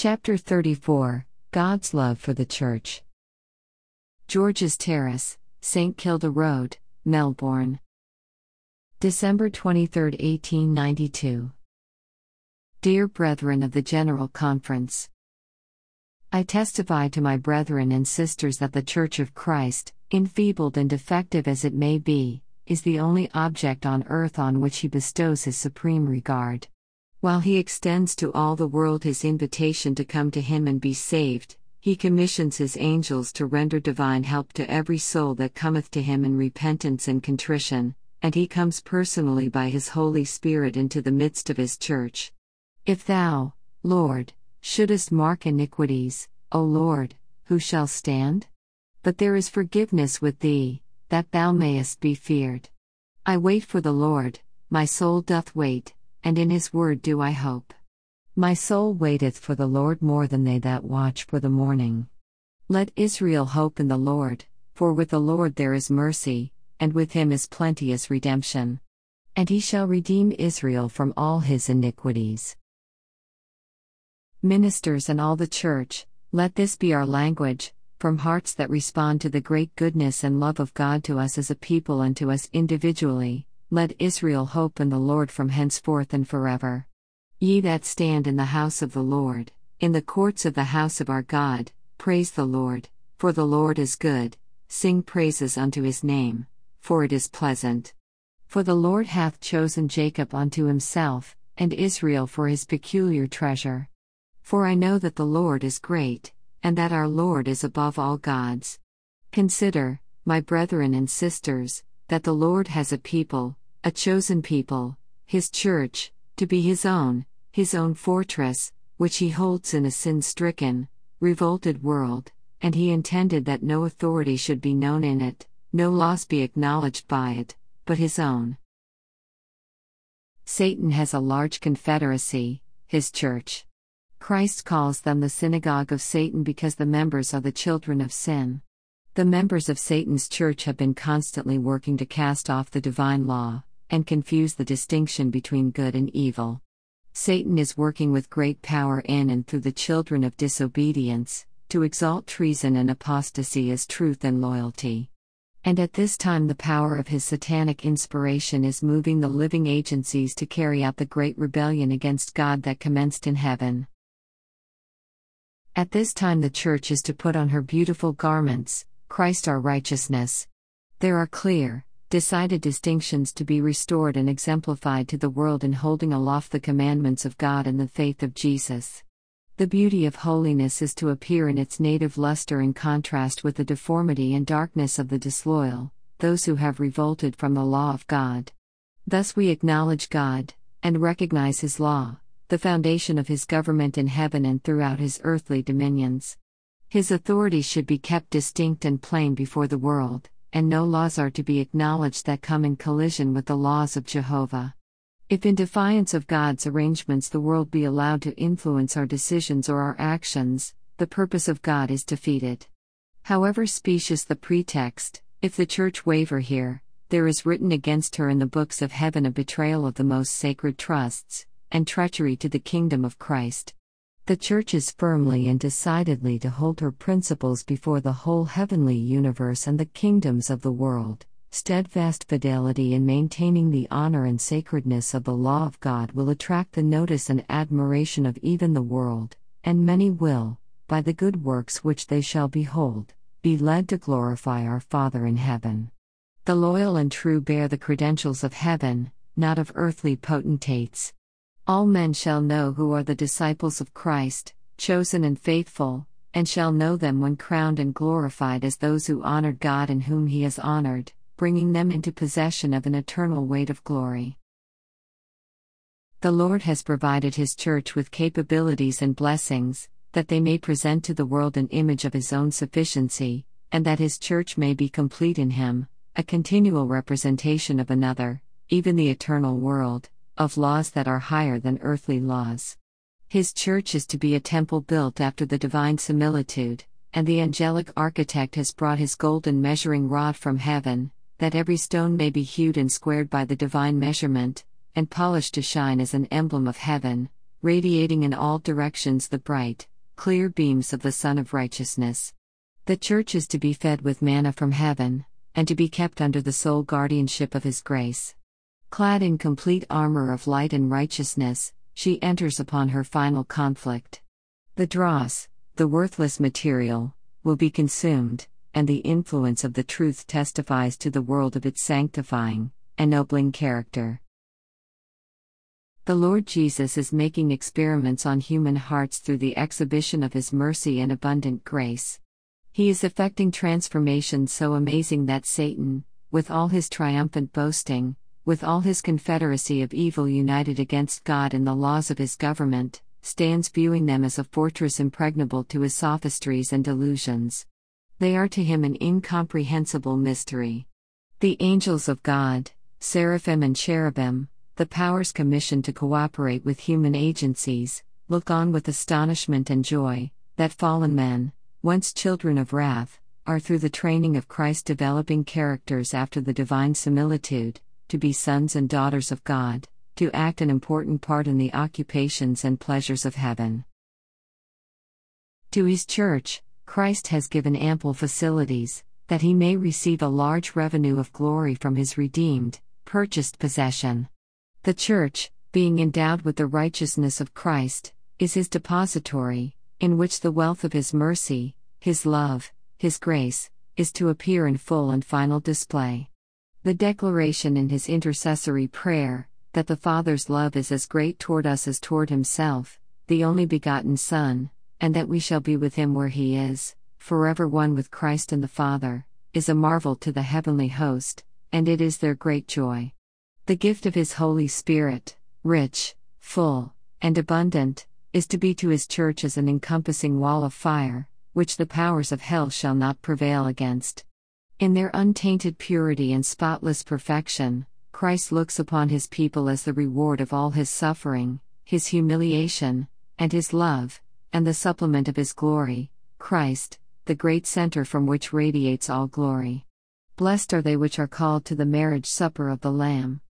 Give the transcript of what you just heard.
Chapter 34, God's Love for the Church. George's Terrace, St. Kilda Road, Melbourne. December 23, 1892. Dear Brethren of the General Conference, I testify to my brethren and sisters that the Church of Christ, enfeebled and defective as it may be, is the only object on earth on which He bestows His supreme regard. While He extends to all the world His invitation to come to Him and be saved, He commissions His angels to render divine help to every soul that cometh to Him in repentance and contrition, and He comes personally by His Holy Spirit into the midst of His Church. If Thou, Lord, shouldest mark iniquities, O Lord, who shall stand? But there is forgiveness with Thee, that Thou mayest be feared. I wait for the Lord, my soul doth wait, and in His word do I hope. My soul waiteth for the Lord more than they that watch for the morning. Let Israel hope in the Lord, for with the Lord there is mercy, and with Him is plenteous redemption. And He shall redeem Israel from all his iniquities. Ministers and all the Church, let this be our language, from hearts that respond to the great goodness and love of God to us as a people and to us individually. Let Israel hope in the Lord from henceforth and forever. Ye that stand in the house of the Lord, in the courts of the house of our God, praise the Lord, for the Lord is good, sing praises unto His name, for it is pleasant. For the Lord hath chosen Jacob unto Himself, and Israel for His peculiar treasure. For I know that the Lord is great, and that our Lord is above all gods. Consider, my brethren and sisters, that the Lord has a people, a chosen people, His church, to be His own fortress, which He holds in a sin-stricken, revolted world, and He intended that no authority should be known in it, no laws be acknowledged by it, but His own. Satan has a large confederacy, his church. Christ calls them the synagogue of Satan because the members are the children of sin. The members of Satan's church have been constantly working to cast off the divine law, and confuse the distinction between good and evil. Satan is working with great power in and through the children of disobedience, to exalt treason and apostasy as truth and loyalty. And at this time the power of his satanic inspiration is moving the living agencies to carry out the great rebellion against God that commenced in heaven. At this time the Church is to put on her beautiful garments, Christ our righteousness. There are clear, decided distinctions to be restored and exemplified to the world in holding aloft the commandments of God and the faith of Jesus. The beauty of holiness is to appear in its native luster in contrast with the deformity and darkness of the disloyal, those who have revolted from the law of God. Thus we acknowledge God, and recognize His law, the foundation of His government in heaven and throughout His earthly dominions. His authority should be kept distinct and plain before the world, and no laws are to be acknowledged that come in collision with the laws of Jehovah. If in defiance of God's arrangements the world be allowed to influence our decisions or our actions, the purpose of God is defeated. However specious the pretext, if the Church waver here, there is written against her in the books of heaven a betrayal of the most sacred trusts, and treachery to the kingdom of Christ. The Church is firmly and decidedly to hold her principles before the whole heavenly universe and the kingdoms of the world. Steadfast fidelity in maintaining the honor and sacredness of the law of God will attract the notice and admiration of even the world, and many will, by the good works which they shall behold, be led to glorify our Father in heaven. The loyal and true bear the credentials of heaven, not of earthly potentates. All men shall know who are the disciples of Christ, chosen and faithful, and shall know them when crowned and glorified as those who honored God and whom He has honored, bringing them into possession of an eternal weight of glory. The Lord has provided His church with capabilities and blessings, that they may present to the world an image of His own sufficiency, and that His church may be complete in Him, a continual representation of another, even the eternal world, of laws that are higher than earthly laws. His church is to be a temple built after the divine similitude, and the angelic architect has brought his golden measuring rod from heaven, that every stone may be hewed and squared by the divine measurement, and polished to shine as an emblem of heaven, radiating in all directions the bright, clear beams of the Sun of Righteousness. The Church is to be fed with manna from heaven, and to be kept under the sole guardianship of His grace. Clad in complete armor of light and righteousness, she enters upon her final conflict. The dross, the worthless material, will be consumed, and the influence of the truth testifies to the world of its sanctifying, ennobling character. The Lord Jesus is making experiments on human hearts through the exhibition of His mercy and abundant grace. He is effecting transformations so amazing that Satan, with all his triumphant boasting, with all his confederacy of evil united against God and the laws of His government, stands viewing them as a fortress impregnable to his sophistries and delusions. They are to him an incomprehensible mystery. The angels of God, seraphim and cherubim, the powers commissioned to cooperate with human agencies, look on with astonishment and joy, that fallen men, once children of wrath, are through the training of Christ developing characters after the divine similitude, to be sons and daughters of God, to act an important part in the occupations and pleasures of heaven. To His Church, Christ has given ample facilities, that He may receive a large revenue of glory from His redeemed, purchased possession. The Church, being endowed with the righteousness of Christ, is His depository, in which the wealth of His mercy, His love, His grace, is to appear in full and final display. The declaration in His intercessory prayer, that the Father's love is as great toward us as toward Himself, the only begotten Son, and that we shall be with Him where He is, forever one with Christ and the Father, is a marvel to the heavenly host, and it is their great joy. The gift of His Holy Spirit, rich, full, and abundant, is to be to His Church as an encompassing wall of fire, which the powers of hell shall not prevail against. In their untainted purity and spotless perfection, Christ looks upon His people as the reward of all His suffering, His humiliation, and His love, and the supplement of His glory, Christ, the great center from which radiates all glory. Blessed are they which are called to the marriage supper of the Lamb.